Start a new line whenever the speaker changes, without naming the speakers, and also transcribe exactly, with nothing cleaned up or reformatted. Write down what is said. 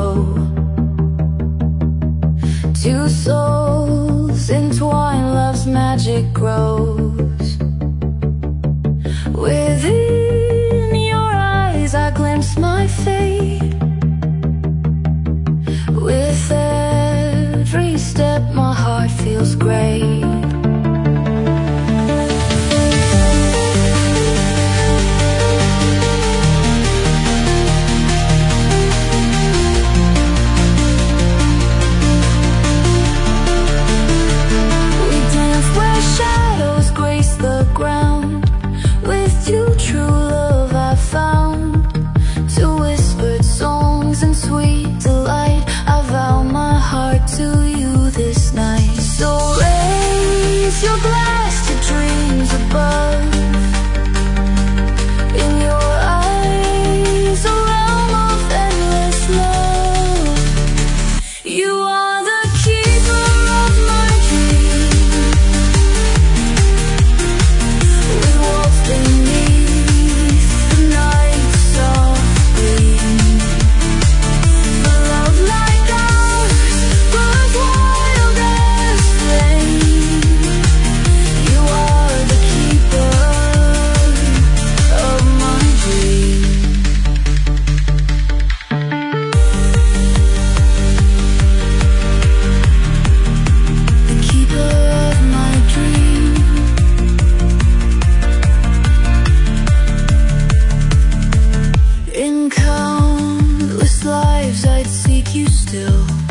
grow. Two souls entwined, love's magic grows. Within your eyes I glimpse my fate. With every step my heart feels great. Your glass to dreams above. In your eyes, a realm of endless love. You are the keeper of my dream. We walk beneath the night softly. A love like ours grows wild as flame. In countless lives I'd seek you still.